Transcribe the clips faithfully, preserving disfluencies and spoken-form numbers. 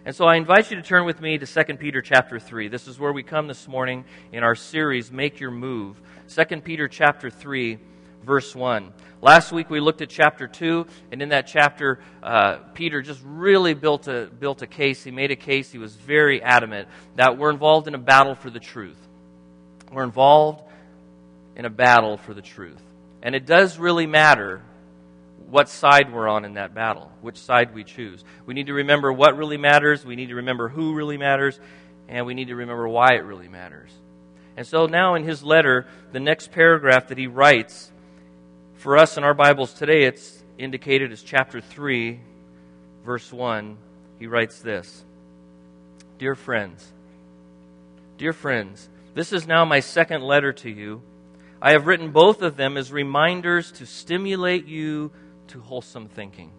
And so I invite you to turn with me to Second Peter chapter three. This is where we come this morning in our series, Make Your Move. Second Peter chapter three, verse one. Last week we looked at chapter two, and in that chapter, uh, Peter just really built a, built a case. He made a case. He was very adamant that we're involved in a battle for the truth. We're involved in a battle for the truth. And it does really matter what side we're on in that battle, which side we choose. We need to remember what really matters, we need to remember who really matters, and we need to remember why it really matters. And so now in his letter, the next paragraph that he writes, for us in our Bibles today, it's indicated as chapter three, verse one. He writes this, Dear friends, Dear friends, this is now my second letter to you. I have written both of them as reminders to stimulate you to wholesome thinking.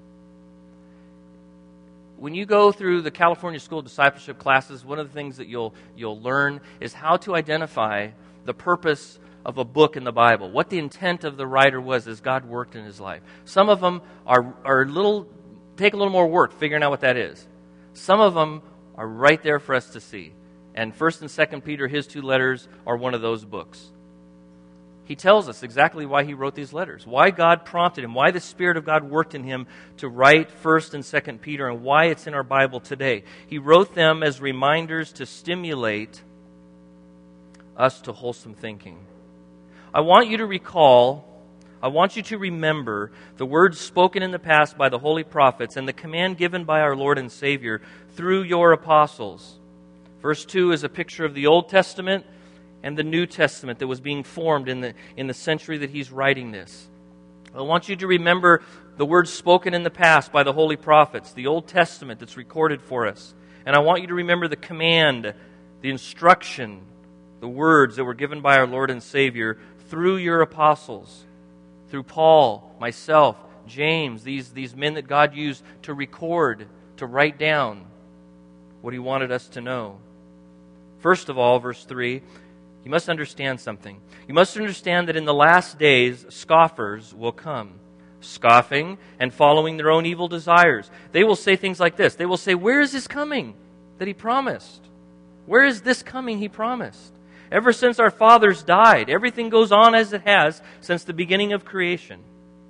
When you go through the California School of Discipleship classes, one of the things that you'll you'll learn is how to identify the purpose of a book in the Bible, what the intent of the writer was as God worked in his life. Some of them are are a little take a little more work figuring out what that is. Some of them are right there for us to see. And First and Second Peter, his two letters, are one of those books. He tells us exactly why he wrote these letters, why God prompted him, why the Spirit of God worked in him to write First and Second Peter, and why it's in our Bible today. He wrote them as reminders to stimulate us to wholesome thinking. I want you to recall, I want you to remember the words spoken in the past by the holy prophets and the command given by our Lord and Savior through your apostles. Verse two is a picture of the Old Testament and the New Testament that was being formed in the in the century that he's writing this. I want you to remember the words spoken in the past by the holy prophets, the Old Testament that's recorded for us. And I want you to remember the command, the instruction, the words that were given by our Lord and Savior through your apostles, through Paul, myself, James, these, these men that God used to record, to write down what he wanted us to know. First of all, verse three, you must understand something. You must understand that in the last days, scoffers will come, scoffing and following their own evil desires. They will say things like this. They will say, where is this coming that he promised? Where is this coming he promised? Ever since our fathers died, everything goes on as it has since the beginning of creation.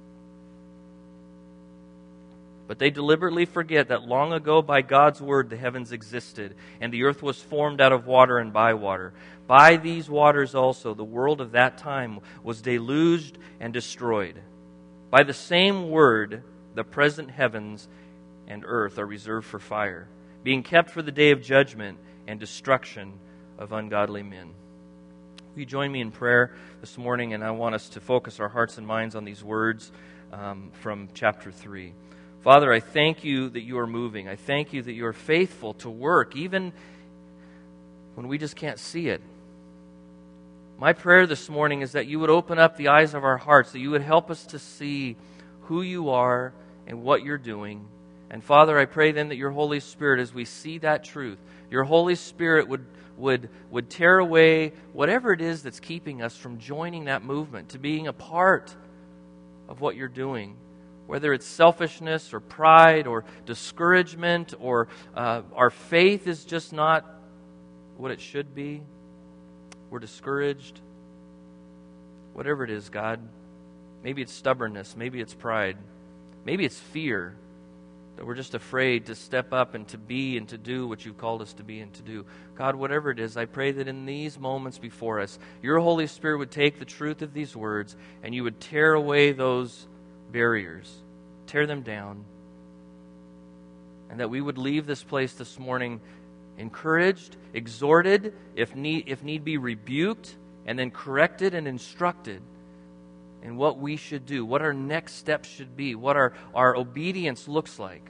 But they deliberately forget that long ago by God's word the heavens existed, and the earth was formed out of water and by water. By these waters also the world of that time was deluged and destroyed. By the same word the present heavens and earth are reserved for fire, being kept for the day of judgment and destruction of ungodly men. Will you join me in prayer this morning? And I want us to focus our hearts and minds on these words um, from chapter three. Father, I thank you that you are moving. I thank you that you are faithful to work, even when we just can't see it. My prayer this morning is that you would open up the eyes of our hearts, that you would help us to see who you are and what you're doing. And Father, I pray then that your Holy Spirit, as we see that truth, your Holy Spirit would, would, would tear away whatever it is that's keeping us from joining that movement, to being a part of what you're doing. Whether it's selfishness or pride or discouragement or uh, our faith is just not what it should be. We're discouraged. Whatever it is, God. Maybe it's stubbornness. Maybe it's pride. Maybe it's fear. That we're just afraid to step up and to be and to do what you've called us to be and to do. God, whatever it is, I pray that in these moments before us, your Holy Spirit would take the truth of these words and you would tear away those barriers, tear them down, and that we would leave this place this morning encouraged, exhorted, if need, if need be rebuked, and then corrected and instructed in what we should do, what our next steps should be, what our, our obedience looks like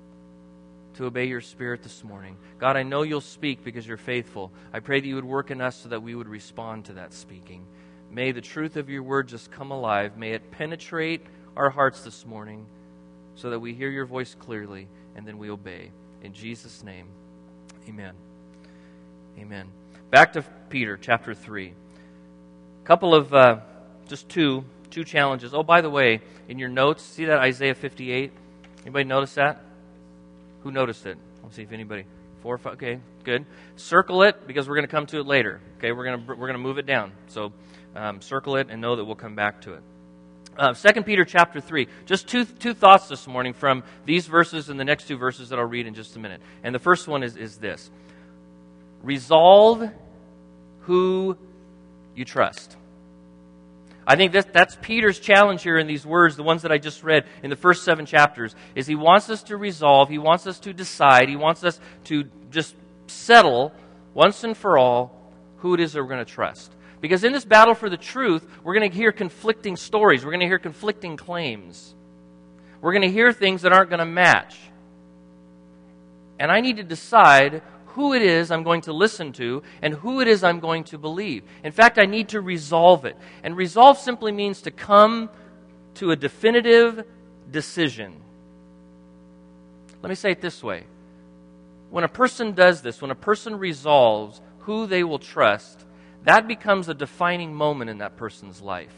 to obey your Spirit this morning. God, I know you'll speak because you're faithful. I pray that you would work in us so that we would respond to that speaking. May the truth of your word just come alive. May it penetrate our hearts this morning so that we hear your voice clearly and then we obey. In Jesus' name, amen. Amen. Back to Peter, chapter three. A couple of, uh, just two, two challenges. Oh, by the way, in your notes, see that Isaiah fifty-eight? Anybody notice that? Who noticed it? Let's see if anybody... Four, five, okay, good. Circle it because we're going to come to it later. Okay, we're going to we're going to move it down. So um, circle it and know that we'll come back to it. Uh, Second Peter chapter three. Just two two thoughts this morning from these verses and the next two verses that I'll read in just a minute. And the first one is is this: resolve who you trust. I think that that's Peter's challenge here in these words, the ones that I just read in the first seven chapters, is he wants us to resolve, he wants us to decide, he wants us to just settle once and for all who it is that we're going to trust. Because in this battle for the truth, we're going to hear conflicting stories, we're going to hear conflicting claims. We're going to hear things that aren't going to match. And I need to decide who it is I'm going to listen to and who it is I'm going to believe. In fact, I need to resolve it. And resolve simply means to come to a definitive decision. Let me say it this way. When a person does this, when a person resolves who they will trust, that becomes a defining moment in that person's life.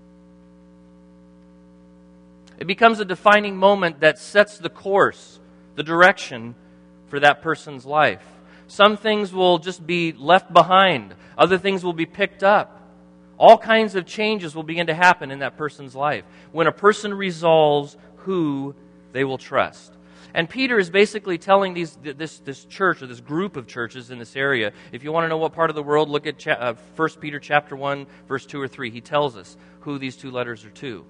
It becomes a defining moment that sets the course, the direction for that person's life. Some things will just be left behind. Other things will be picked up. All kinds of changes will begin to happen in that person's life when a person resolves who they will trust. And Peter is basically telling these this this church or this group of churches in this area. If you want to know what part of the world, look at cha- uh, First Peter chapter one, verse two or three. He tells us who these two letters are to.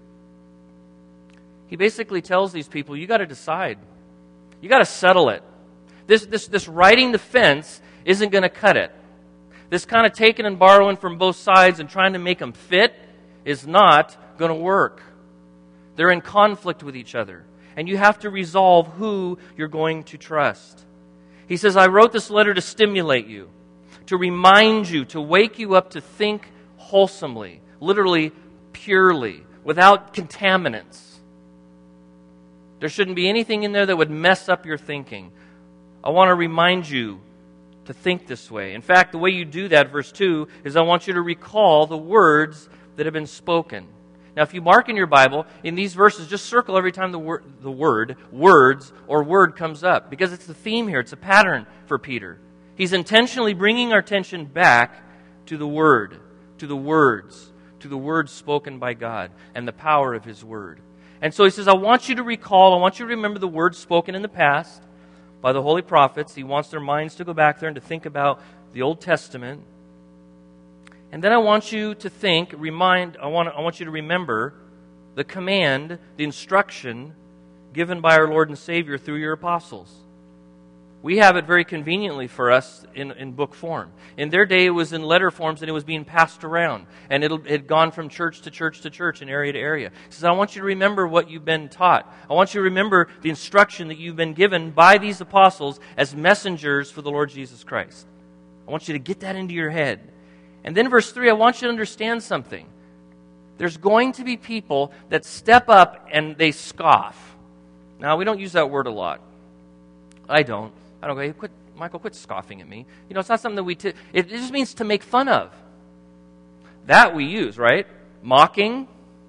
He basically tells these people, you got to decide. You got to settle it. This, this, this riding the fence isn't going to cut it. This kind of taking and borrowing from both sides and trying to make them fit is not going to work. They're in conflict with each other. And you have to resolve who you're going to trust. He says, I wrote this letter to stimulate you, to remind you, to wake you up to think wholesomely, literally purely, without contaminants. There shouldn't be anything in there that would mess up your thinking. I want to remind you to think this way. In fact, the way you do that, verse two, is I want you to recall the words that have been spoken. Now, if you mark in your Bible, in these verses, just circle every time the word, the word, words, or word comes up. Because it's the theme here. It's a pattern for Peter. He's intentionally bringing our attention back to the Word, to the words, to the words spoken by God, and the power of His Word. And so he says, I want you to recall, I want you to remember the words spoken in the past by the holy prophets. He wants their minds to go back there and to think about the Old Testament. And then I want you to think, remind, I want, I want you to remember the command, the instruction given by our Lord and Savior through your apostles. We have it very conveniently for us in, in book form. In their day, it was in letter forms and it was being passed around. And it had gone from church to church to church and area to area. He says, I want you to remember what you've been taught. I want you to remember the instruction that you've been given by these apostles as messengers for the Lord Jesus Christ. I want you to get that into your head. And then verse three, I want you to understand something. There's going to be people that step up and they scoff. Now, we don't use that word a lot. I don't. I don't go, hey, quit, Michael, quit scoffing at me. You know, it's not something that we... T- it just means to make fun of. That we use, right? Mocking,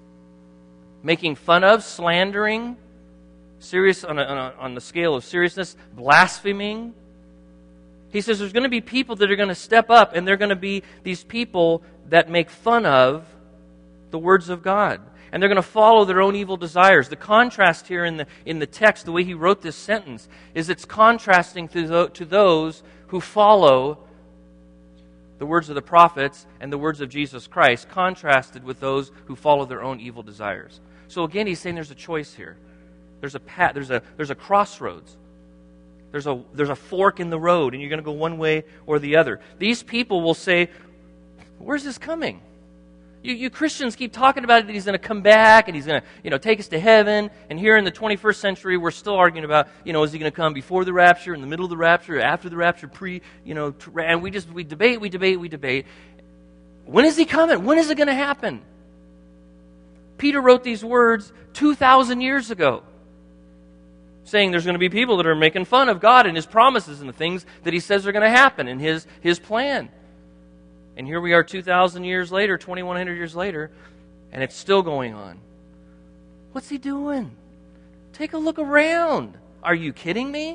making fun of, slandering, serious on, a, on, a, on the scale of seriousness, blaspheming. He says there's going to be people that are going to step up, and they're going to be these people that make fun of the words of God. And they're going to follow their own evil desires. The contrast here in the in the text, the way he wrote this sentence, is it's contrasting to, the, to those who follow the words of the prophets and the words of Jesus Christ, contrasted with those who follow their own evil desires. So again, he's saying there's a choice here. There's a path, there's a there's a crossroads. There's a there's a fork in the road, and you're going to go one way or the other. These people will say, "Where's this coming? You, you Christians keep talking about it, that he's going to come back and he's going to, you know, take us to heaven. And here in the twenty-first century, we're still arguing about, you know, is he going to come before the rapture, in the middle of the rapture, after the rapture, pre, you know, and we just, we debate, we debate, we debate. When is he coming? When is it going to happen? Peter wrote these words two thousand years ago, saying there's going to be people that are making fun of God and His promises and the things that He says are going to happen in His, His plan. And here we are two thousand years later, twenty-one hundred years later, and it's still going on. What's He doing? Take a look around. Are you kidding me?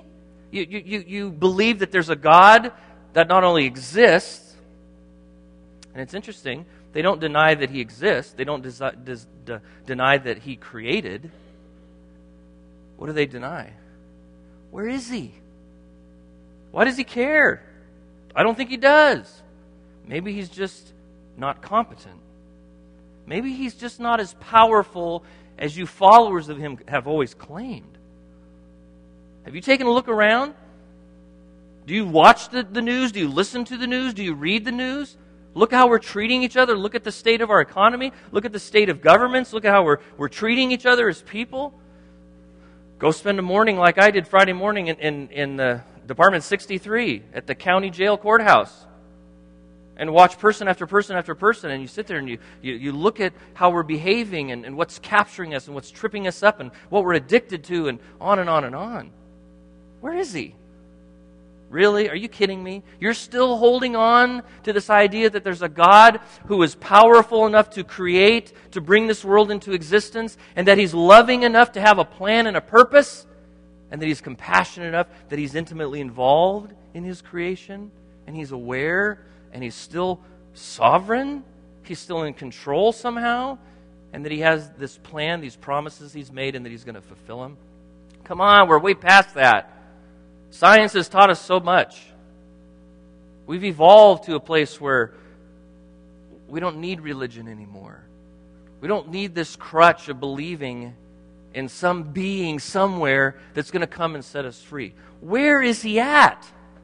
You, you, you, you believe that there's a God that not only exists, and it's interesting, they don't deny that He exists. They don't desi- des- de- deny that He created. What do they deny? Where is He? Why does He care? I don't think He does. Maybe He's just not competent. Maybe He's just not as powerful as you followers of Him have always claimed. Have you taken a look around? Do you watch the, the news? Do you listen to the news? Do you read the news? Look how we're treating each other. Look at the state of our economy. Look at the state of governments. Look at how we're, we're treating each other as people. Go spend a morning like I did Friday morning in, in, in the Department sixty-three at the county jail courthouse. And watch person after person after person, and you sit there and you, you, you look at how we're behaving and, and what's capturing us and what's tripping us up and what we're addicted to and on and on and on. Where is He? Really? Are you kidding me? You're still holding on to this idea that there's a God who is powerful enough to create, to bring this world into existence, and that He's loving enough to have a plan and a purpose, and that He's compassionate enough that He's intimately involved in His creation, and He's aware, and He's still sovereign, He's still in control somehow, and that He has this plan, these promises He's made, and that He's going to fulfill them. Come on, we're way past that. Science has taught us so much. We've evolved to a place where we don't need religion anymore. We don't need this crutch of believing in some being somewhere that's going to come and set us free. Where is He at?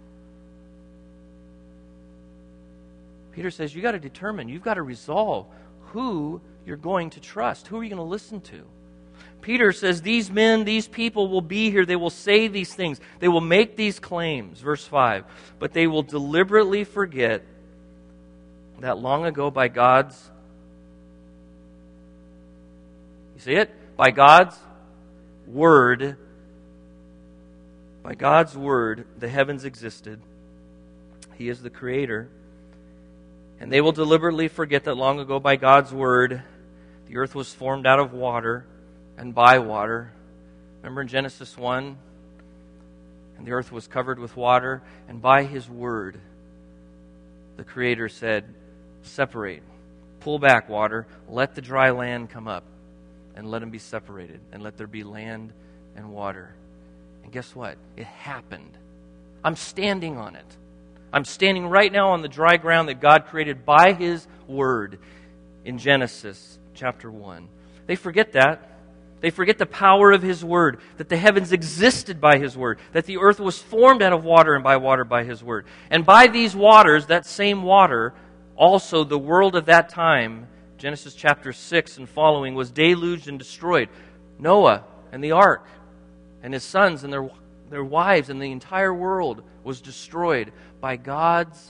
Peter says, you've got to determine, you've got to resolve who you're going to trust. Who are you going to listen to? Peter says, these men, these people will be here. They will say these things. They will make these claims. Verse five. But they will deliberately forget that long ago by God's, you see it? By God's word, by God's word, the heavens existed. He is the creator. And they will deliberately forget that long ago by God's word, the earth was formed out of water and by water. Remember in Genesis one? And the earth was covered with water, and by His word, the Creator said, separate, pull back water, let the dry land come up, and let them be separated, and let there be land and water. And guess what? It happened. I'm standing on it. I'm standing right now on the dry ground that God created by His word in Genesis chapter one. They forget that. They forget the power of His word, that the heavens existed by His word, that the earth was formed out of water and by water by His word. And by these waters, that same water, also the world of that time, Genesis chapter six and following, was deluged and destroyed. Noah and the ark and his sons and their, their wives and the entire world was destroyed by God's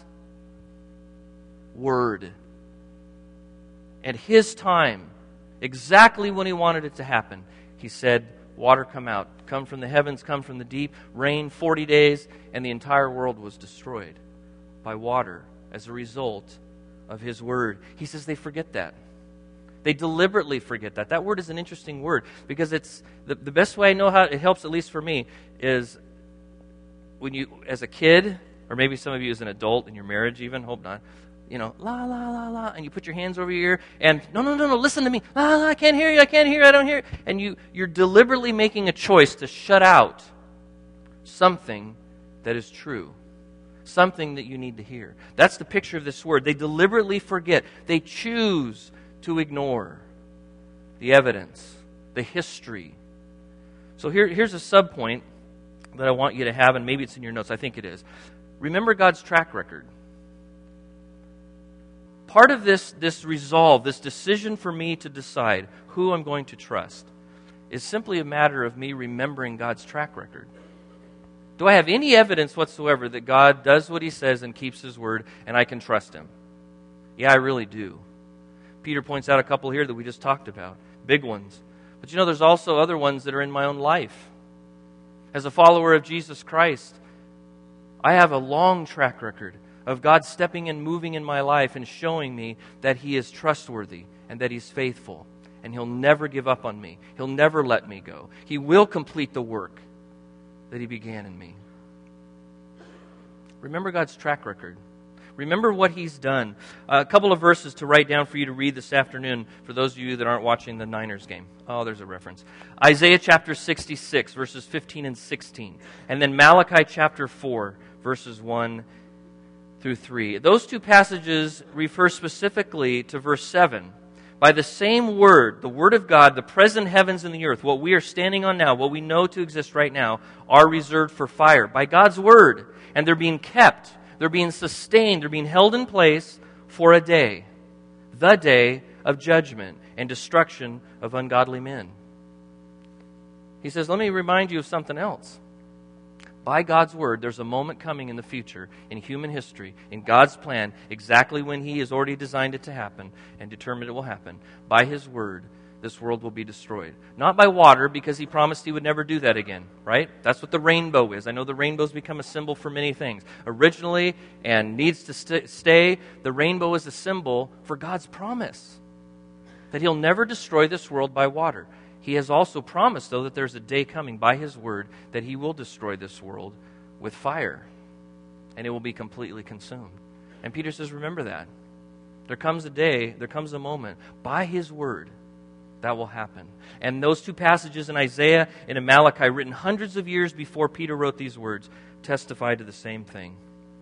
word. At His time, exactly when He wanted it to happen, He said, water come out, come from the heavens, come from the deep, rain forty days, and the entire world was destroyed by water as a result of His word. He says they forget that. They deliberately forget that. That word is an interesting word because it's the, the best way I know how it helps, at least for me, is when you, as a kid, or maybe some of you as an adult in your marriage even, hope not, you know, la, la, la, la, and you put your hands over your ear, and no, no, no, no, listen to me. La, la, I can't hear you, I can't hear you, I don't hear you. And you, you're deliberately making a choice to shut out something that is true, something that you need to hear. That's the picture of this word. They deliberately forget. They choose to ignore the evidence, the history. So here, here's a subpoint that I want you to have, and maybe it's in your notes. I think it is. Remember God's track record. Part of this, this resolve, this decision for me to decide who I'm going to trust is simply a matter of me remembering God's track record. Do I have any evidence whatsoever that God does what He says and keeps His word and I can trust Him? Yeah, I really do. Peter points out a couple here that we just talked about, big ones. But you know, there's also other ones that are in my own life. As a follower of Jesus Christ, I have a long track record of God stepping and moving in my life and showing me that He is trustworthy and that He's faithful. And He'll never give up on me. He'll never let me go. He will complete the work that He began in me. Remember God's track record. Remember what He's done. Uh, a couple of verses to write down for you to read this afternoon for those of you that aren't watching the Niners game. Oh, there's a reference. Isaiah chapter sixty-six, verses fifteen and sixteen. And then Malachi chapter four, verses one through three. Those two passages refer specifically to verse seven. By the same word, the word of God, the present heavens and the earth, what we are standing on now, what we know to exist right now, are reserved for fire. By God's word. And they're being kept. They're being sustained. They're being held in place for a day. The day of judgment and destruction of ungodly men. He says, let me remind you of something else. By God's word, there's a moment coming in the future, in human history, in God's plan, exactly when He has already designed it to happen and determined it will happen. By His word, this world will be destroyed. Not by water, because He promised He would never do that again, right? That's what the rainbow is. I know the rainbow's become a symbol for many things. Originally, and needs to st- stay, the rainbow is a symbol for God's promise that He'll never destroy this world by water. He has also promised, though, that there's a day coming by His word that He will destroy this world with fire, and it will be completely consumed. And Peter says, remember that. There comes a day, there comes a moment, by His word, that will happen. And those two passages in Isaiah and in Malachi, written hundreds of years before Peter wrote these words, testify to the same thing.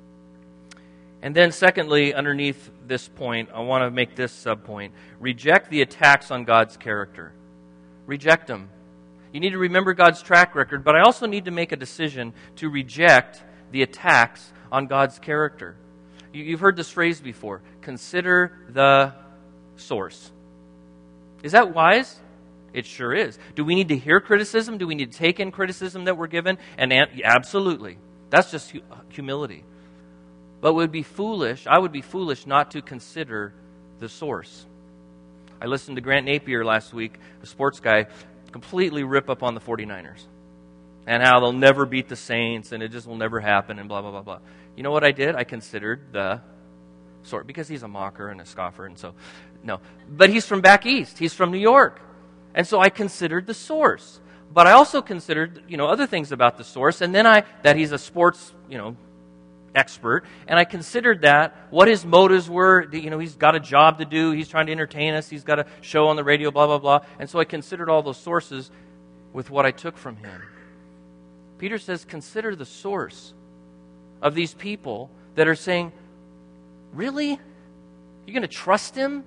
And then secondly, underneath this point, I want to make this subpoint. Reject the attacks on God's character. Reject them. You need to remember God's track record, but I also need to make a decision to reject the attacks on God's character. You've heard this phrase before. Consider the source. Is that wise? It sure is. Do we need to hear criticism? Do we need to take in criticism that we're given? And absolutely. That's just humility. But it would be foolish, I would be foolish not to consider the source. I listened to Grant Napier last week, a sports guy, completely rip up on the forty-niners. And how they'll never beat the Saints, and it just will never happen, and blah, blah, blah, blah. You know what I did? I considered the source, because he's a mocker and a scoffer, and so, no. But he's from back east. He's from New York. And so I considered the source. But I also considered, you know, other things about the source, and then I, that he's a sports, you know, expert, and I considered that, what his motives were. You know, he's got a job to do, he's trying to entertain us, he's got a show on the radio, blah, blah, blah. And so I considered all those sources with what I took from him. Peter says, consider the source of these people that are saying, really? You're going to trust him?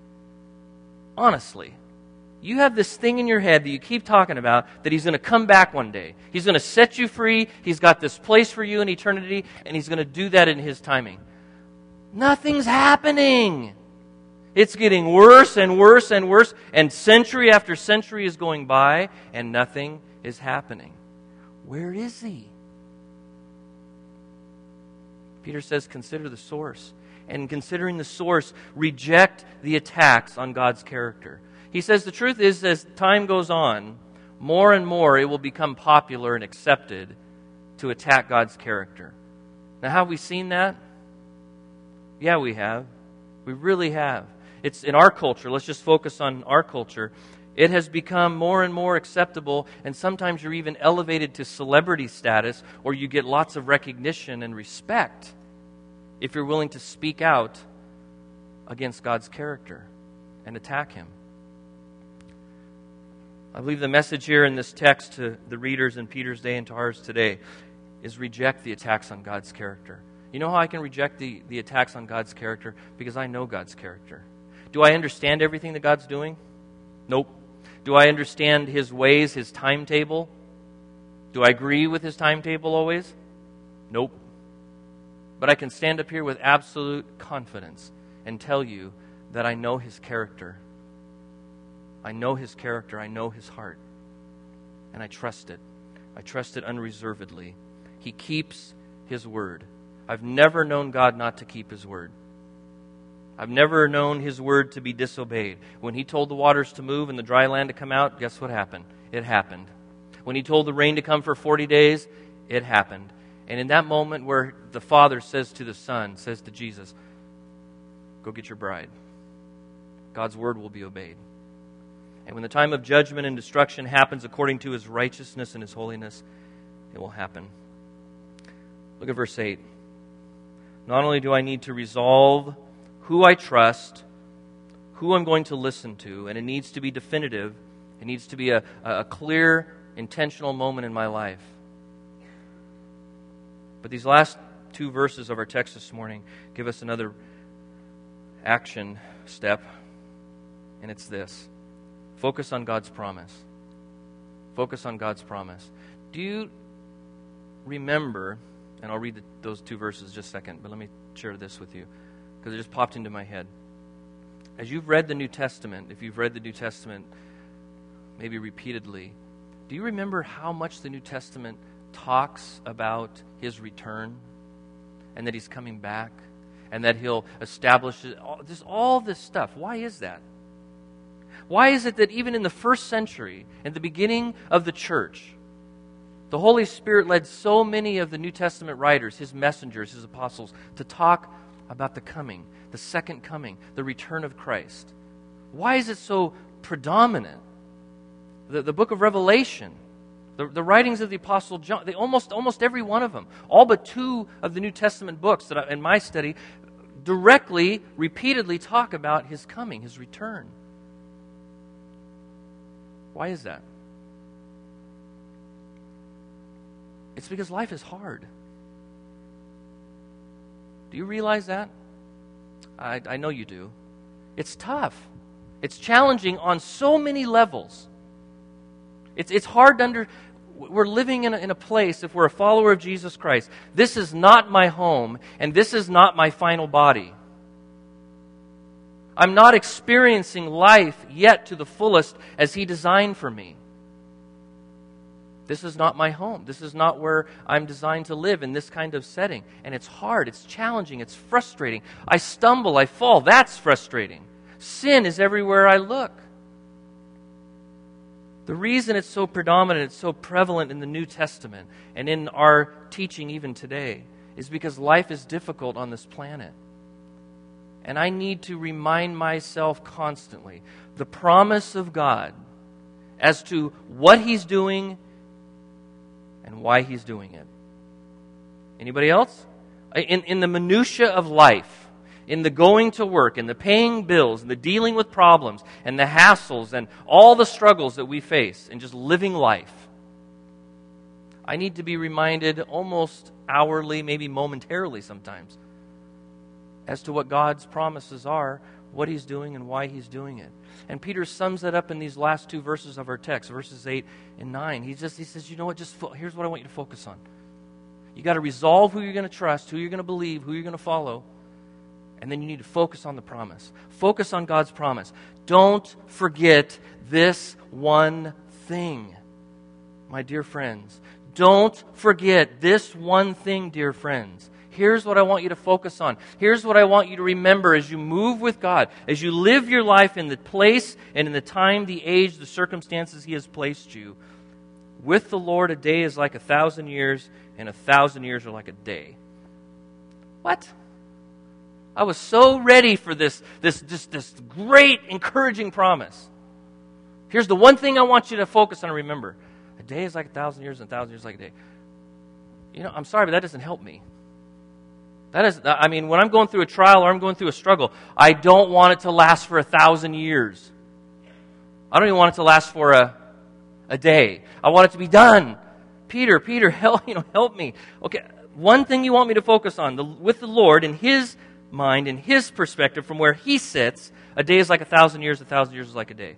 Honestly. You have this thing in your head that you keep talking about, that He's going to come back one day. He's going to set you free. He's got this place for you in eternity, and He's going to do that in His timing. Nothing's happening. It's getting worse and worse and worse, and century after century is going by, and nothing is happening. Where is He? Peter says, consider the source. And considering the source, reject the attacks on God's character. He says the truth is, as time goes on, more and more it will become popular and accepted to attack God's character. Now, have we seen that? Yeah, we have. We really have. It's in our culture. Let's just focus on our culture. It has become more and more acceptable, and sometimes you're even elevated to celebrity status, or you get lots of recognition and respect if you're willing to speak out against God's character and attack Him. I believe the message here in this text to the readers in Peter's day and to ours today is reject the attacks on God's character. You know how I can reject the, the attacks on God's character? Because I know God's character. Do I understand everything that God's doing? Nope. Do I understand His ways, His timetable? Do I agree with His timetable always? Nope. But I can stand up here with absolute confidence and tell you that I know His character. I know His character. I know His heart. And I trust it. I trust it unreservedly. He keeps His word. I've never known God not to keep His word. I've never known His word to be disobeyed. When He told the waters to move and the dry land to come out, guess what happened? It happened. When He told the rain to come for forty days, it happened. And in that moment where the Father says to the Son, says to Jesus, go get your bride, God's word will be obeyed. And when the time of judgment and destruction happens according to His righteousness and His holiness, it will happen. Look at verse eight. Not only do I need to resolve who I trust, who I'm going to listen to, and it needs to be definitive. It needs to be a, a clear, intentional moment in my life. But these last two verses of our text this morning give us another action step, and it's this. Focus on God's promise. Focus on God's promise. Do you remember, and I'll read the, those two verses just a second, but let me share this with you, because it just popped into my head. As you've read the New Testament, if you've read the New Testament maybe repeatedly, do you remember how much the New Testament talks about His return and that He's coming back and that He'll establish it, all, just all this stuff? Why is that? Why is it that even in the first century, in the beginning of the church, the Holy Spirit led so many of the New Testament writers, His messengers, His apostles, to talk about the coming, the second coming, the return of Christ? Why is it so predominant? The, the book of Revelation, the, the writings of the Apostle John, they almost almost every one of them, all but two of the New Testament books that I, in my study, directly, repeatedly talk about His coming, His return. Why is that? It's because life is hard. Do you realize that? I, I know you do. It's tough. It's challenging on so many levels. It's it's hard to under... We're living in a, in a place, if we're a follower of Jesus Christ, this is not my home, and this is not my final body. I'm not experiencing life yet to the fullest as He designed for me. This is not my home. This is not where I'm designed to live in this kind of setting. And it's hard, it's challenging, it's frustrating. I stumble, I fall. That's frustrating. Sin is everywhere I look. The reason it's so predominant, it's so prevalent in the New Testament and in our teaching even today is because life is difficult on this planet. And I need to remind myself constantly the promise of God as to what He's doing and why He's doing it. Anybody else? In, in the minutia of life, in the going to work, in the paying bills, in the dealing with problems, and the hassles, and all the struggles that we face in just living life, I need to be reminded almost hourly, maybe momentarily sometimes, as to what God's promises are, what He's doing, and why He's doing it. And Peter sums that up in these last two verses of our text, verses eight and nine. He just he says, you know what, just fo- here's what I want you to focus on. You got to resolve who you're going to trust, who you're going to believe, who you're going to follow. And then you need to focus on the promise. Focus on God's promise. Don't forget this one thing, my dear friends. Don't forget this one thing, dear friends. Here's what I want you to focus on. Here's what I want you to remember as you move with God, as you live your life in the place and in the time, the age, the circumstances He has placed you. With the Lord, a day is like a thousand years, and a thousand years are like a day. What? I was so ready for this, this, this, this great, encouraging promise. Here's the one thing I want you to focus on and remember. A day is like a thousand years, and a thousand years is like a day. You know, I'm sorry, but that doesn't help me. That is, I mean, when I'm going through a trial or I'm going through a struggle, I don't want it to last for a thousand years. I don't even want it to last for a, a day. I want it to be done. Peter, Peter, help, you know, help me. Okay, one thing you want me to focus on, the, with the Lord in His mind, in His perspective, from where He sits, a day is like a thousand years, a thousand years is like a day.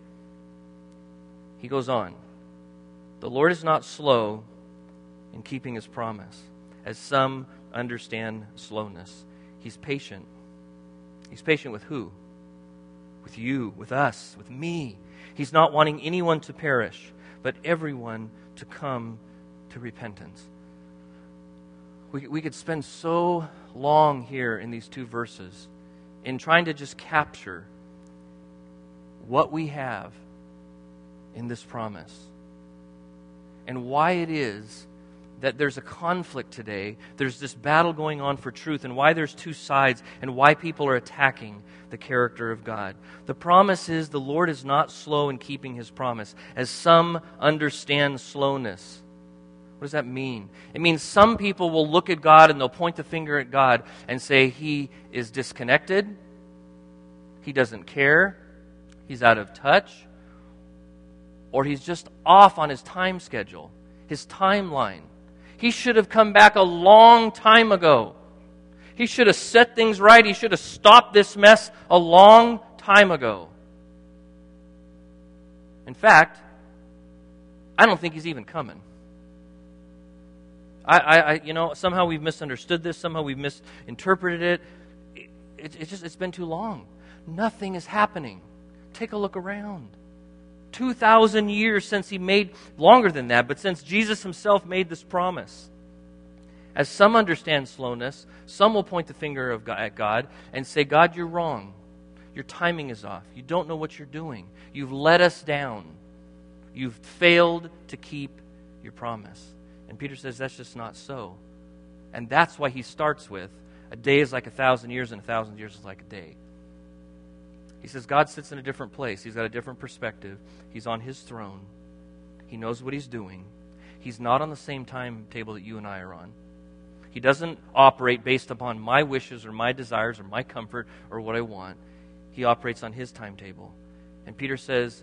He goes on. The Lord is not slow in keeping His promise, as some understand slowness. He's patient. He's patient with who? With you, with us, with me. He's not wanting anyone to perish, but everyone to come to repentance. We, we could spend so long here in these two verses in trying to just capture what we have in this promise and why it is that there's a conflict today, there's this battle going on for truth, and why there's two sides, and why people are attacking the character of God. The promise is the Lord is not slow in keeping His promise, as some understand slowness. What does that mean? It means some people will look at God and they'll point the finger at God and say He is disconnected, He doesn't care, He's out of touch, or He's just off on His time schedule, His timeline. He should have come back a long time ago. He should have set things right. He should have stopped this mess a long time ago. In fact, I don't think He's even coming. I, I, I you know, somehow we've misunderstood this. Somehow we've misinterpreted it. It, it. It's just, it's been too long. Nothing is happening. Take a look around. Two thousand years since He made, longer than that, but since Jesus Himself made this promise. As some understand slowness, some will point the finger of God, at God and say, God, you're wrong. Your timing is off. You don't know what you're doing. You've let us down. You've failed to keep your promise. And Peter says that's just not so. And that's why he starts with, a day is like a thousand years and a thousand years is like a day. He says God sits in a different place. He's got a different perspective. He's on His throne. He knows what He's doing. He's not on the same timetable that you and I are on. He doesn't operate based upon my wishes or my desires or my comfort or what I want. He operates on His timetable. And Peter says,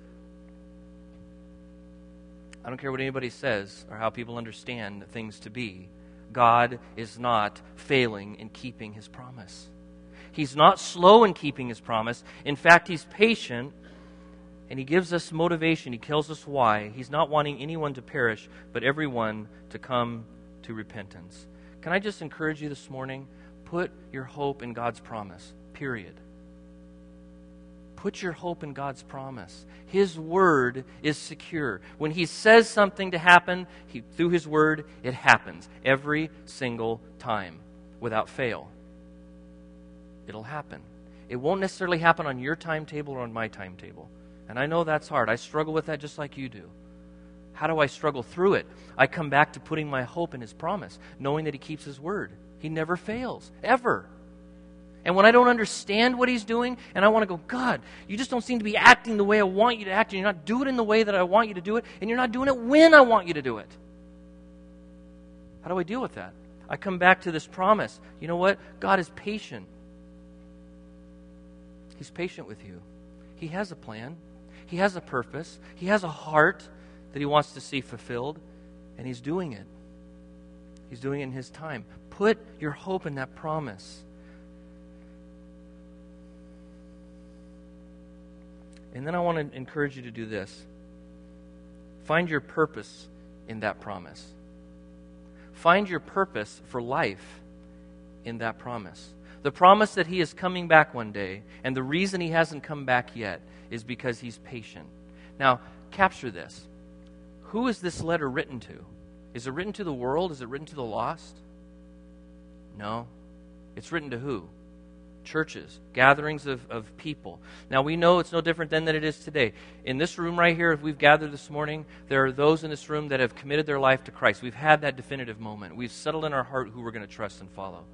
I don't care what anybody says or how people understand things to be. God is not failing in keeping His promise. He's not slow in keeping His promise. In fact, He's patient, and He gives us motivation. He tells us why. He's not wanting anyone to perish, but everyone to come to repentance. Can I just encourage you this morning? Put your hope in God's promise, period. Put your hope in God's promise. His Word is secure. When He says something to happen, he, through His Word, it happens every single time, without fail. It'll happen. It won't necessarily happen on your timetable or on my timetable. And I know that's hard. I struggle with that just like you do. How do I struggle through it? I come back to putting my hope in His promise, knowing that He keeps His Word. He never fails, ever. And when I don't understand what He's doing, and I want to go, God, you just don't seem to be acting the way I want you to act, and you're not doing it in the way that I want you to do it, and you're not doing it when I want you to do it. How do I deal with that? I come back to this promise. You know what? God is patient. He's patient with you. He has a plan. He has a purpose. He has a heart that He wants to see fulfilled, and He's doing it. He's doing it in His time. Put your hope in that promise. And then I want to encourage you to do this. Find your purpose in that promise. Find your purpose for life in that promise. The promise that He is coming back one day, and the reason He hasn't come back yet is because He's patient. Now, capture this. Who is this letter written to? Is it written to the world? Is it written to the lost? No. It's written to who? Churches, gatherings of, of people. Now, we know it's no different then than it is today. In this room right here, if we've gathered this morning, there are those in this room that have committed their life to Christ. We've had that definitive moment. We've settled in our heart who we're going to trust and follow.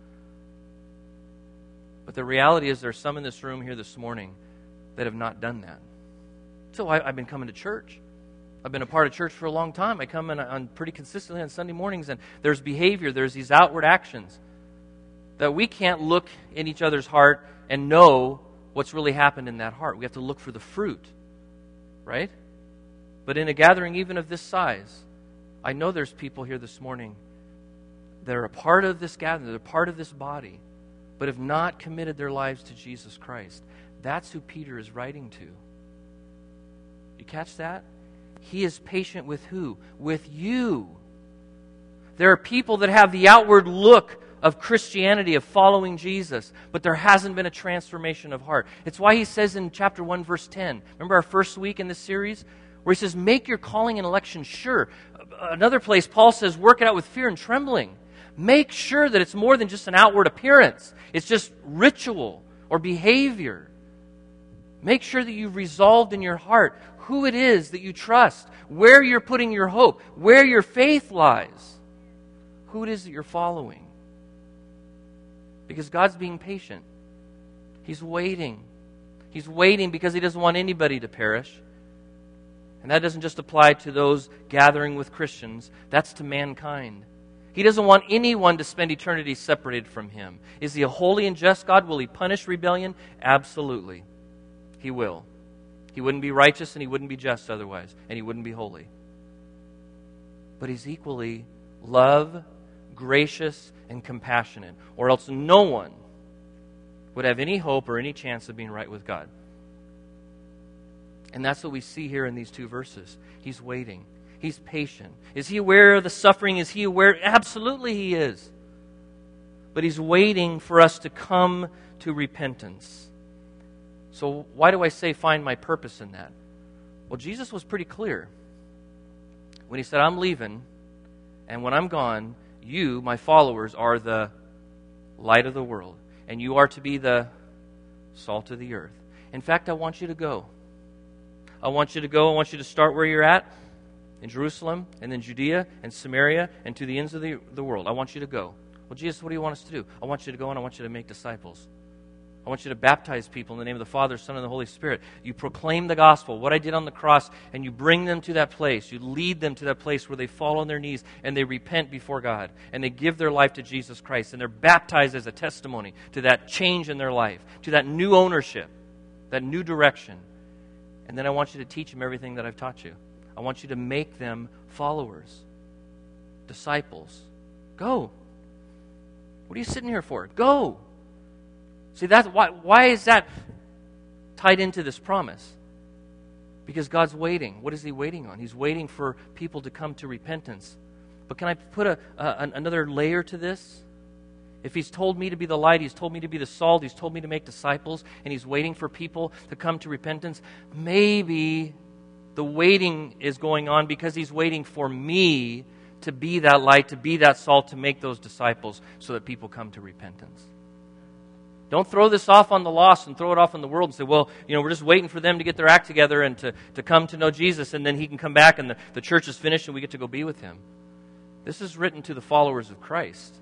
But the reality is there are some in this room here this morning that have not done that. So I, I've been coming to church. I've been a part of church for a long time. I come in on pretty consistently on Sunday mornings, and there's behavior, there's these outward actions that we can't look in each other's heart and know what's really happened in that heart. We have to look for the fruit, right? But in a gathering even of this size, I know there's people here this morning that are a part of this gathering, they're a part of this body, but have not committed their lives to Jesus Christ. That's who Peter is writing to. You catch that? He is patient with who? With you. There are people that have the outward look of Christianity, of following Jesus, but there hasn't been a transformation of heart. It's why he says in chapter one, verse ten, remember our first week in this series? Where he says, make your calling and election sure. Another place, Paul says, work it out with fear and trembling. Make sure that it's more than just an outward appearance. It's just ritual or behavior. Make sure that you've resolved in your heart who it is that you trust, where you're putting your hope, where your faith lies, who it is that you're following. Because God's being patient. He's waiting. He's waiting because He doesn't want anybody to perish. And that doesn't just apply to those gathering with Christians. That's to mankind. He doesn't want anyone to spend eternity separated from Him. Is He a holy and just God? Will He punish rebellion? Absolutely. He will. He wouldn't be righteous and He wouldn't be just otherwise. And He wouldn't be holy. But He's equally love, gracious, and compassionate. Or else no one would have any hope or any chance of being right with God. And that's what we see here in these two verses. He's waiting. He's patient. Is He aware of the suffering? Is He aware? Absolutely He is. But He's waiting for us to come to repentance. So why do I say find my purpose in that? Well, Jesus was pretty clear when He said, I'm leaving, and when I'm gone, you, my followers, are the light of the world, and you are to be the salt of the earth. In fact, I want you to go. I want you to go. I want you to start where you're at, in Jerusalem, and then Judea, and Samaria, and to the ends of the, the world. I want you to go. Well, Jesus, what do you want us to do? I want you to go and I want you to make disciples. I want you to baptize people in the name of the Father, Son, and the Holy Spirit. You proclaim the gospel, what I did on the cross, and you bring them to that place. You lead them to that place where they fall on their knees and they repent before God, and they give their life to Jesus Christ, and they're baptized as a testimony to that change in their life, to that new ownership, that new direction. And then I want you to teach them everything that I've taught you. I want you to make them followers, disciples. Go. What are you sitting here for? Go. See, that's why, why is that tied into this promise? Because God's waiting. What is He waiting on? He's waiting for people to come to repentance. But can I put a, a, another layer to this? If He's told me to be the light, He's told me to be the salt, He's told me to make disciples, and He's waiting for people to come to repentance, maybe the waiting is going on because He's waiting for me to be that light, to be that salt, to make those disciples so that people come to repentance. Don't throw this off on the lost and throw it off on the world and say, well, you know, we're just waiting for them to get their act together and to, to come to know Jesus, and then He can come back and the, the church is finished and we get to go be with Him. This is written to the followers of Christ.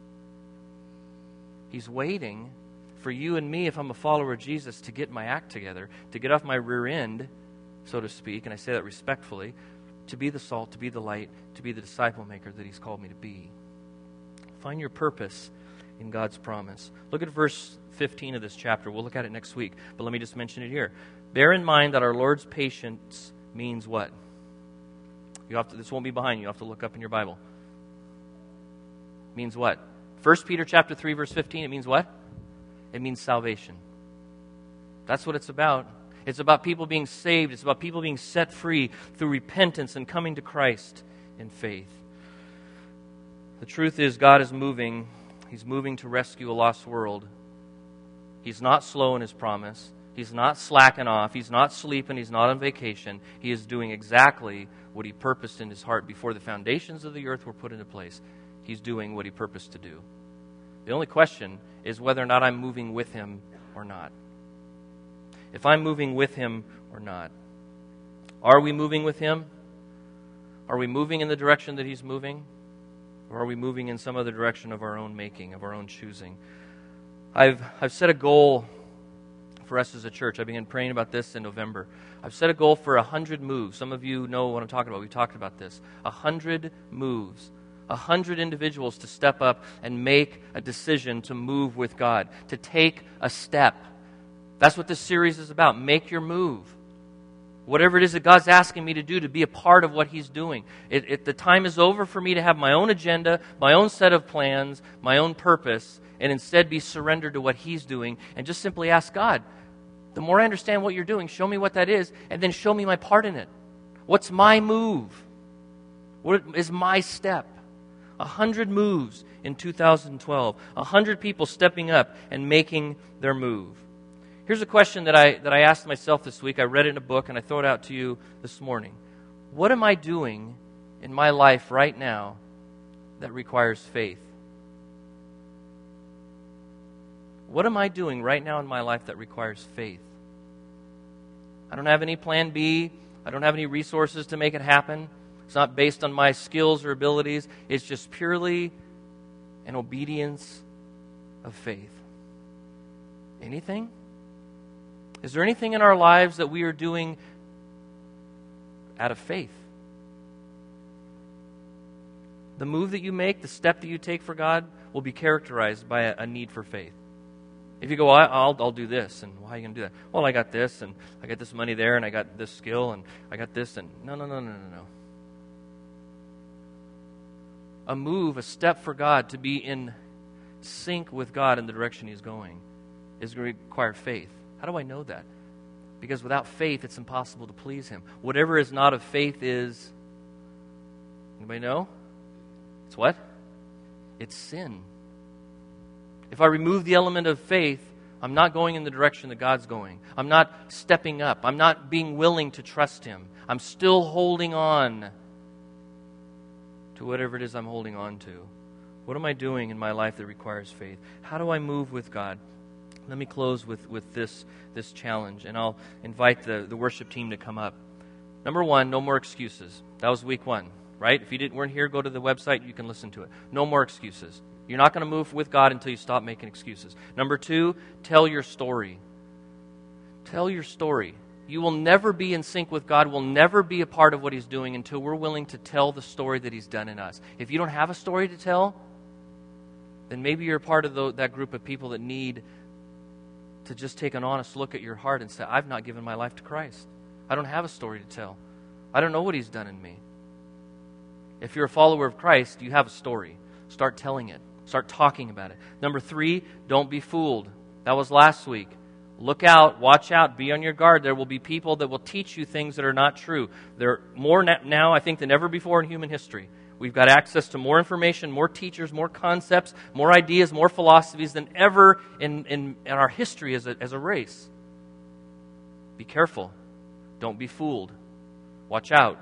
He's waiting for you and me, if I'm a follower of Jesus, to get my act together, to get off my rear end, so to speak, and I say that respectfully, to be the salt, to be the light, to be the disciple maker that He's called me to be. Find your purpose in God's promise. Look at verse fifteen of this chapter. We'll look at it next week, but let me just mention it here. Bear in mind that our Lord's patience means what? You have to, this won't be behind you. You have to look up in your Bible. Means what? First Peter chapter three, verse fifteen, it means what? It means salvation. That's what it's about. It's about people being saved. It's about people being set free through repentance and coming to Christ in faith. The truth is, God is moving. He's moving to rescue a lost world. He's not slow in His promise. He's not slacking off. He's not sleeping. He's not on vacation. He is doing exactly what He purposed in His heart before the foundations of the earth were put into place. He's doing what He purposed to do. The only question is whether or not I'm moving with Him or not. If I'm moving with Him or not. Are we moving with Him? Are we moving in the direction that He's moving? Or are we moving in some other direction of our own making, of our own choosing? I've I've set a goal for us as a church. I began praying about this in November. I've set a goal for a hundred moves. Some of you know what I'm talking about. We've talked about this. A hundred moves. A hundred individuals to step up and make a decision to move with God, to take a step. That's what this series is about. Make your move. Whatever it is that God's asking me to do, to be a part of what He's doing. It, it, the time is over for me to have my own agenda, my own set of plans, my own purpose, and instead be surrendered to what He's doing and just simply ask God, the more I understand what You're doing, show me what that is, and then show me my part in it. What's my move? What is my step? A hundred moves in two thousand twelve. A hundred people stepping up and making their move. Here's a question that I that I asked myself this week. I read it in a book and I throw it out to you this morning. What am I doing in my life right now that requires faith? What am I doing right now in my life that requires faith? I don't have any plan B. I don't have any resources to make it happen. It's not based on my skills or abilities. It's just purely an obedience of faith. Anything? Is there anything in our lives that we are doing out of faith. The move that you make, the step that you take for God, will be characterized by a, a need for faith. If you go, well, I'll, I'll do this, and why are you going to do that? Well, I got this, and I got this money there, and I got this skill, and I got this, and no, no, no, no, no, no. A move, a step for God to be in sync with God in the direction He's going is going to require faith. How do I know that? Because without faith, it's impossible to please Him. Whatever is not of faith is, anybody know? It's what? It's sin. If I remove the element of faith, I'm not going in the direction that God's going. I'm not stepping up. I'm not being willing to trust Him. I'm still holding on to whatever it is I'm holding on to. What am I doing in my life that requires faith? How do I move with God? Let me close with, with this, this challenge, and I'll invite the, the worship team to come up. Number one, no more excuses. That was week one, right? If you didn't weren't here, go to the website. You can listen to it. No more excuses. You're not going to move with God until you stop making excuses. Number two, tell your story. Tell your story. You will never be in sync with God, will never be a part of what He's doing until we're willing to tell the story that He's done in us. If you don't have a story to tell, then maybe you're a part of the, that group of people that need to just take an honest look at your heart and say, I've not given my life to Christ. I don't have a story to tell. I don't know what He's done in me. If you're a follower of Christ, you have a story. Start telling it. Start talking about it. Number three, don't be fooled. That was last week. Look out, watch out, be on your guard. There will be people that will teach you things that are not true. There are more now, I think, than ever before in human history. We've got access to more information, more teachers, more concepts, more ideas, more philosophies than ever in, in, in our history as a, as a race. Be careful. Don't be fooled. Watch out.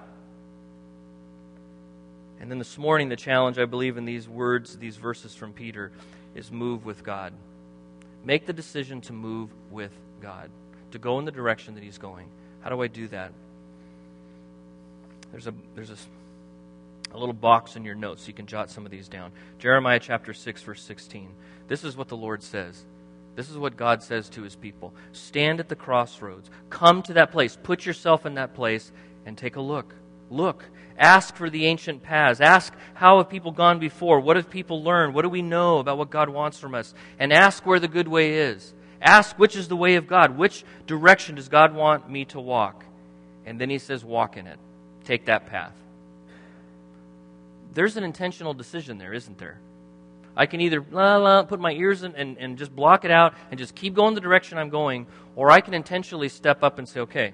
And then this morning, the challenge, I believe, in these words, these verses from Peter, is move with God. Make the decision to move with God, to go in the direction that He's going. How do I do that? There's a there's a, a little box in your notes so you can jot some of these down. Jeremiah chapter six, verse sixteen. This is what the Lord says. This is what God says to His people. Stand at the crossroads. Come to that place. Put yourself in that place and take a look. Look. Ask for the ancient paths. Ask, how have people gone before? What have people learned? What do we know about what God wants from us? And ask where the good way is. Ask which is the way of God. Which direction does God want me to walk? And then He says, walk in it. Take that path. There's an intentional decision there, isn't there? I can either la, la, put my ears in and, and just block it out and just keep going the direction I'm going, or I can intentionally step up and say, okay,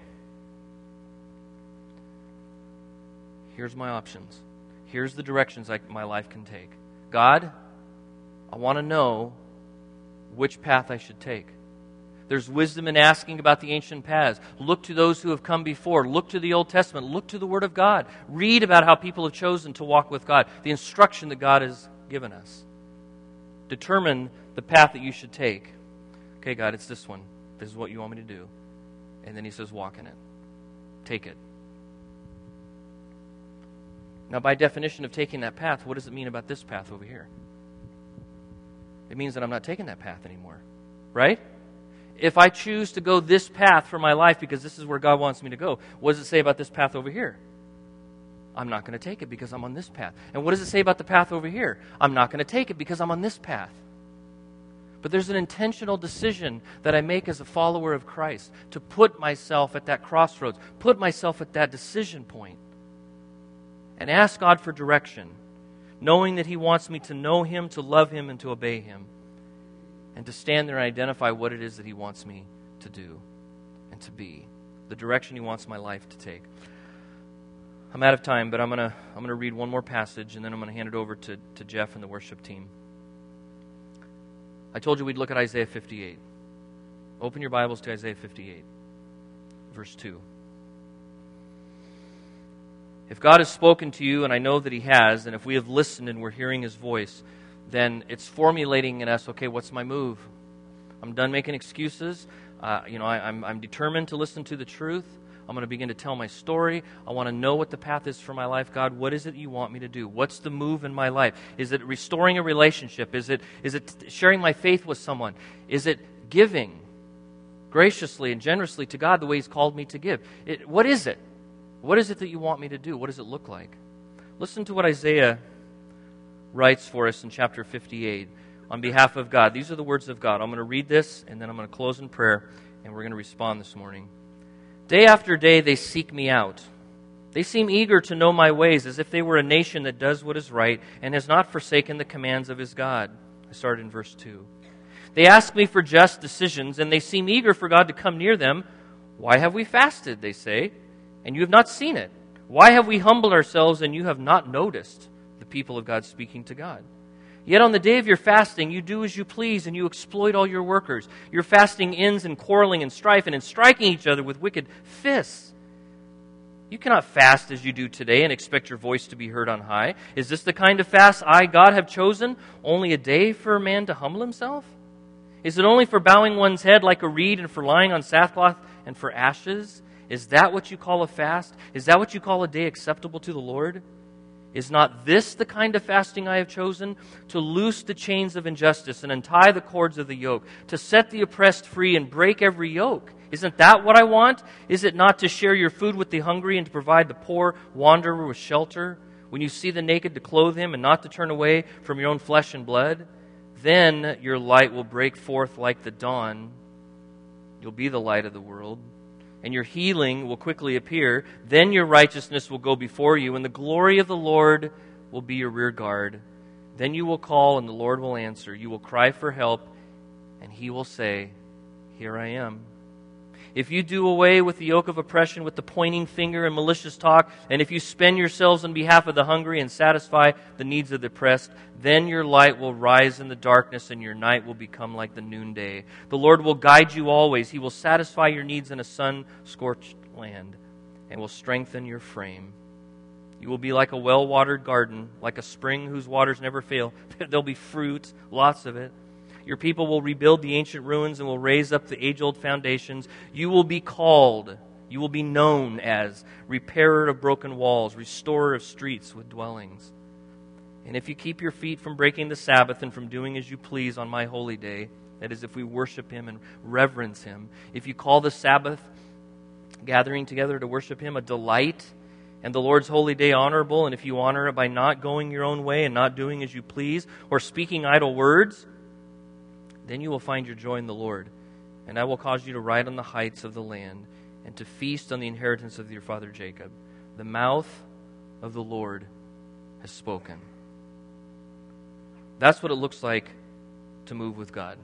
here's my options. Here's the directions I, my life can take. God, I want to know which path I should take. There's wisdom in asking about the ancient paths. Look to those who have come before. Look to the Old Testament. Look to the Word of God. Read about how people have chosen to walk with God, the instruction that God has given us. Determine the path that you should take. Okay, God, it's this one. This is what you want me to do. And then He says, walk in it. Take it. Now, by definition of taking that path, what does it mean about this path over here? It means that I'm not taking that path anymore, right? If I choose to go this path for my life because this is where God wants me to go, what does it say about this path over here? I'm not going to take it because I'm on this path. And what does it say about the path over here? I'm not going to take it because I'm on this path. But there's an intentional decision that I make as a follower of Christ to put myself at that crossroads, put myself at that decision point, and ask God for direction, knowing that He wants me to know Him, to love Him, and to obey Him, and to stand there and identify what it is that He wants me to do and to be, the direction He wants my life to take. I'm out of time, but I'm going to I'm going to read one more passage, and then I'm going to hand it over to, to Jeff and the worship team. I told you we'd look at Isaiah fifty-eight. Open your Bibles to Isaiah fifty-eight, verse two. If God has spoken to you, and I know that He has, and if we have listened and we're hearing His voice, then it's formulating in us, okay, what's my move? I'm done making excuses. Uh, you know, I, I'm, I'm determined to listen to the truth. I'm going to begin to tell my story. I want to know what the path is for my life. God, what is it you want me to do? What's the move in my life? Is it restoring a relationship? Is it is it sharing my faith with someone? Is it giving graciously and generously to God the way He's called me to give? It, what is it? What is it that you want me to do? What does it look like? Listen to what Isaiah writes for us in chapter fifty-eight on behalf of God. These are the words of God. I'm going to read this, and then I'm going to close in prayer, and we're going to respond this morning. Day after day they seek me out. They seem eager to know my ways, as if they were a nation that does what is right and has not forsaken the commands of his God. I started in verse two. They ask me for just decisions, and they seem eager for God to come near them. Why have we fasted, they say, and you have not seen it? Why have we humbled ourselves, and you have not noticed? The people of God speaking to God. Yet on the day of your fasting, you do as you please, and you exploit all your workers. Your fasting ends in quarreling and strife, and in striking each other with wicked fists. You cannot fast as you do today and expect your voice to be heard on high. Is this the kind of fast I, God, have chosen? Only a day for a man to humble himself? Is it only for bowing one's head like a reed and for lying on sackcloth and for ashes? Is that what you call a fast? Is that what you call a day acceptable to the Lord? Is not this the kind of fasting I have chosen? To loose the chains of injustice and untie the cords of the yoke, to set the oppressed free and break every yoke. Isn't that what I want? Is it not to share your food with the hungry and to provide the poor wanderer with shelter? When you see the naked, to clothe him and not to turn away from your own flesh and blood? Then your light will break forth like the dawn. You'll be the light of the world. And your healing will quickly appear. Then your righteousness will go before you, and the glory of the Lord will be your rear guard. Then you will call, and the Lord will answer. You will cry for help, and He will say, Here I am. If you do away with the yoke of oppression, with the pointing finger and malicious talk, and if you spend yourselves on behalf of the hungry and satisfy the needs of the oppressed, then your light will rise in the darkness and your night will become like the noonday. The Lord will guide you always. He will satisfy your needs in a sun-scorched land and will strengthen your frame. You will be like a well-watered garden, like a spring whose waters never fail. There'll be fruit, lots of it. Your people will rebuild the ancient ruins and will raise up the age-old foundations. You will be called, you will be known as repairer of broken walls, restorer of streets with dwellings. And if you keep your feet from breaking the Sabbath and from doing as you please on my holy day, that is, if we worship Him and reverence Him, if you call the Sabbath gathering together to worship Him a delight, and the Lord's holy day honorable, and if you honor it by not going your own way and not doing as you please, or speaking idle words, then you will find your joy in the Lord, and I will cause you to ride on the heights of the land and to feast on the inheritance of your father Jacob. The mouth of the Lord has spoken. That's what it looks like to move with God.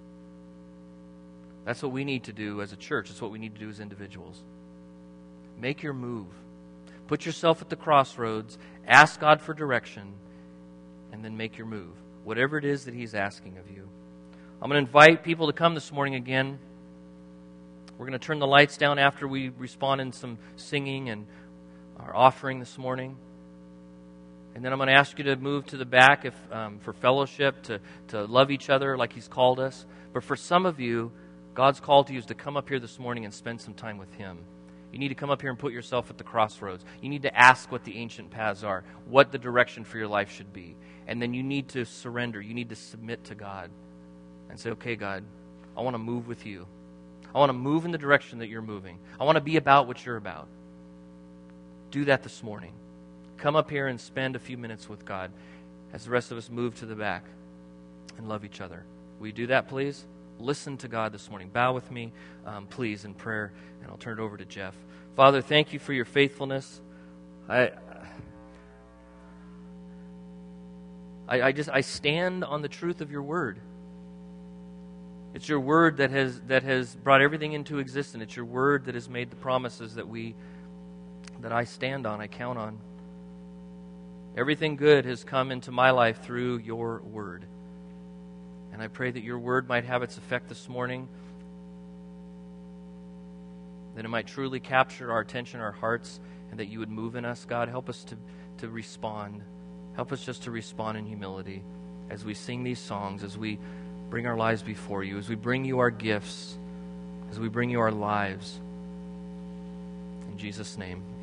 That's what we need to do as a church. That's what we need to do as individuals. Make your move. Put yourself at the crossroads, ask God for direction, and then make your move, whatever it is that He's asking of you. I'm going to invite people to come this morning again. We're going to turn the lights down after we respond in some singing and our offering this morning. And then I'm going to ask you to move to the back if um, for fellowship, to, to love each other like He's called us. But for some of you, God's call to you is to come up here this morning and spend some time with Him. You need to come up here and put yourself at the crossroads. You need to ask what the ancient paths are, what the direction for your life should be. And then you need to surrender. You need to submit to God. And say, okay, God, I want to move with you. I want to move in the direction that you're moving. I want to be about what you're about. Do that this morning. Come up here and spend a few minutes with God as the rest of us move to the back and love each other. Will you do that, please? Listen to God this morning. Bow with me, um, please, in prayer, and I'll turn it over to Jeff. Father, thank you for your faithfulness. I, I, I just I stand on the truth of your word. It's your word that has that has brought everything into existence. It's your word that has made the promises that we that I stand on, I count on. Everything good has come into my life through your word. And I pray that your word might have its effect this morning, that it might truly capture our attention, our hearts, and that you would move in us. God, help us to, to respond. Help us just to respond in humility as we sing these songs, as we bring our lives before you, as we bring you our gifts, as we bring you our lives. In Jesus' name.